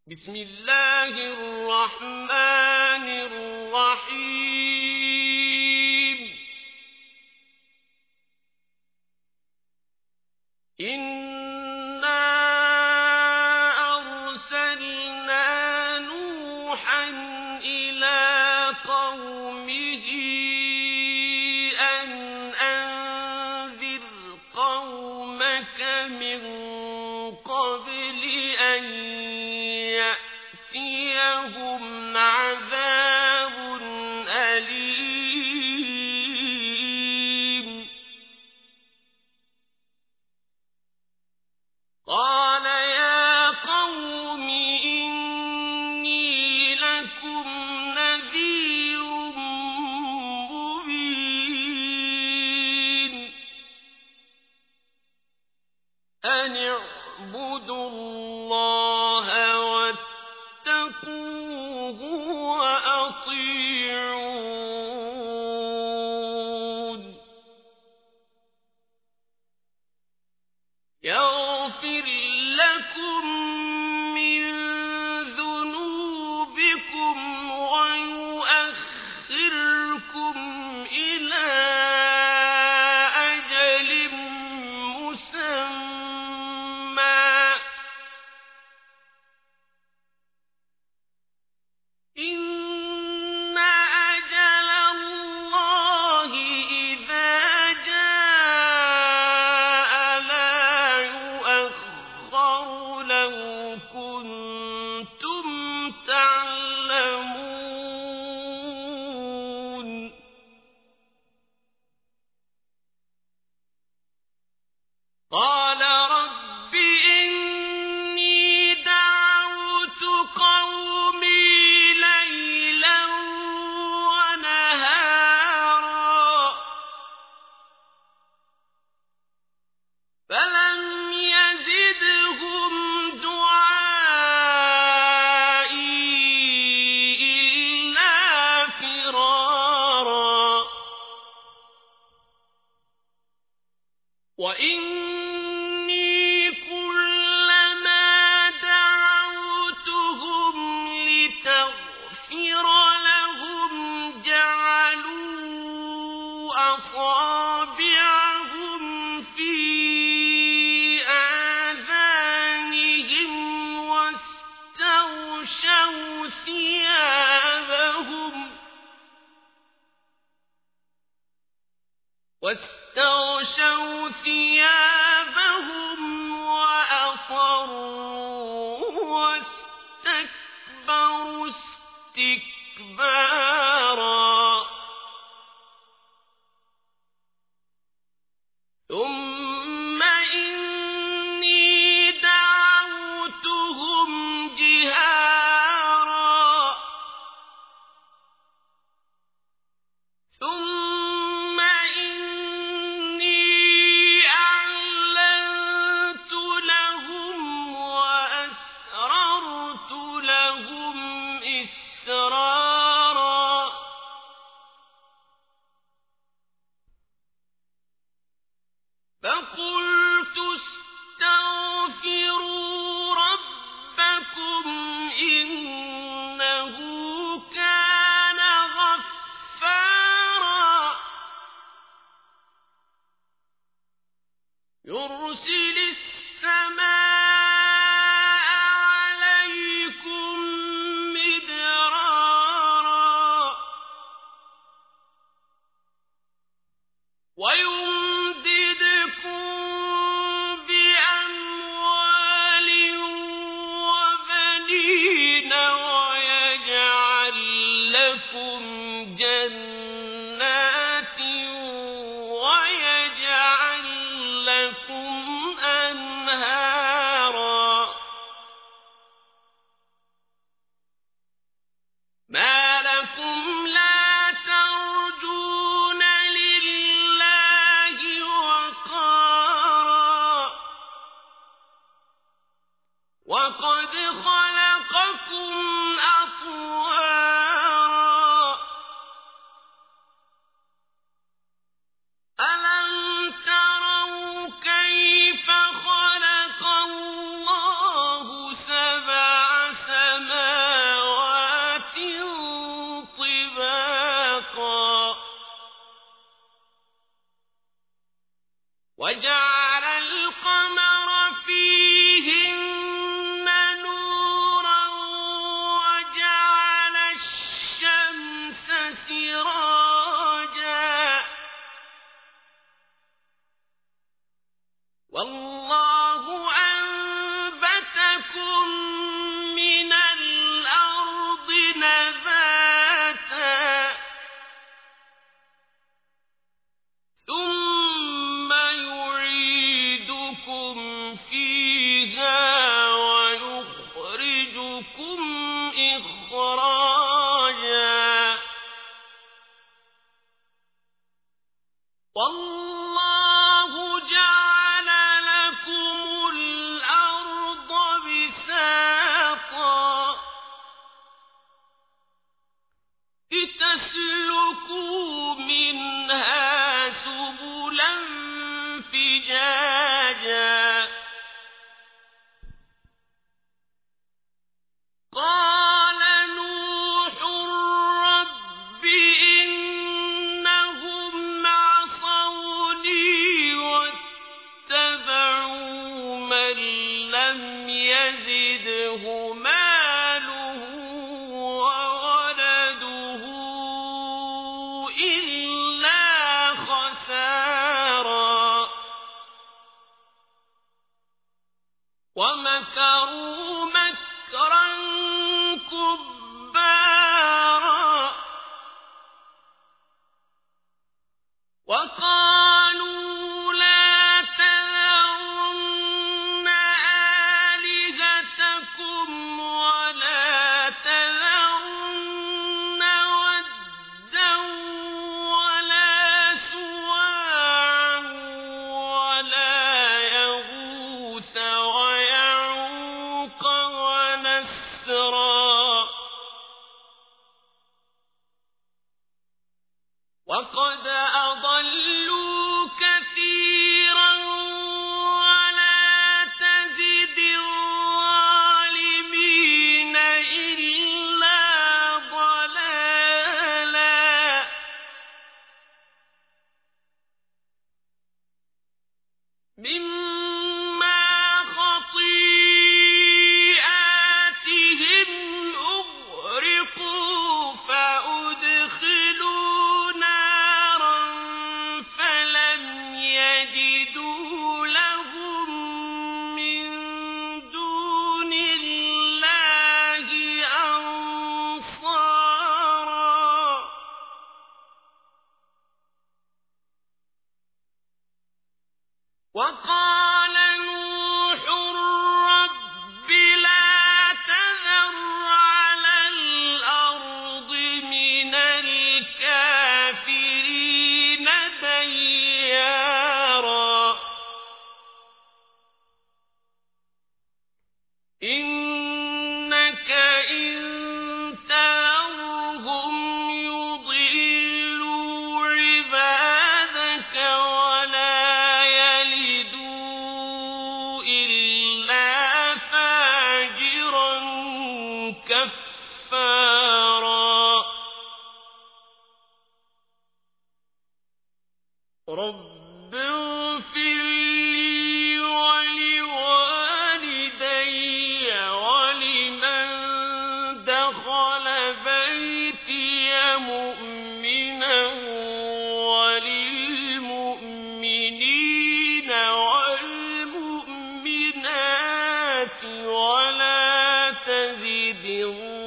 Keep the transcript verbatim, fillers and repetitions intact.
بسم الله الرحمن الرحيم إنا أرسلنا نوحا إلى قومه أن أنذر قومك من قبل أن يأتيهم عذاب أليم قال يا قوم إني لكم نذير مبين أن اعبدوا الله واتقوه وأطيعون يغفر لكم من ذنوبكم ويؤخركم إلى أجل مسمى إن أجل الله إذا جاء لا يؤخر لو كنتم تعلمون قال رب إني دعوت قومي ليلا ونهارا فلم يزدهم دعائي إلا فرارا وإني كلما دعوتهم لتغفر لهم جعلوا أصابعهم في آذانهم واستغشوا ثيابهم واستغشوا ثيابهم وأصروا واستكبروا استكبارا ثم إني دعوتهم جهارا ثم إني أعلنت لهم وأسررت لهم إسرارا فقلت استغفروا ربكم إنه كان غفارا يرسل السماء عليكم مدرارا ويمددكم بأموال وبنين ويجعل لكم جنات ويجعل لكم أنهارا ما لكم لا ترجون لله وقارا وقد خلقكم أطوارا ألم تروا كيف خلق الله سبع سماوات وجعل القمر فيهن نورا وجعل الشمس سراجا والله أنبتكم من الأرض نباتا ثم يعيدكم فيها ويخرجكم إخراجا والله جعل لكم الأرض بساطا لتسلكوا منها سبلا فجاجا قال نوح رب إنهم عصوني واتبعوا من لم يزده ماله وولده إلا خسارا ومكروا مكرا كبارا وقالوا لا تذرن آلهتكم ولا تذرن ودا ولا سواعا ولا يغوث ويعوق ونسرا وقد أضلوا كثيرا ولا تزد الظالمين إلا ضلالا مما خطيئاتهم أغرقوا فأدخلوا نارا فلم يجدوا لهم من دون الله أنصارا وقال نوح رب لا تذر على الأرض من الكافرين ديارا إنك إن تذرهم يضلوا عبادك ولا يلدوا إلا فاجرا كفارا رب اغفر لي ولوالدي ولمن دخل بيتي مؤمنا وللمؤمنين والمؤمنات ولا تزد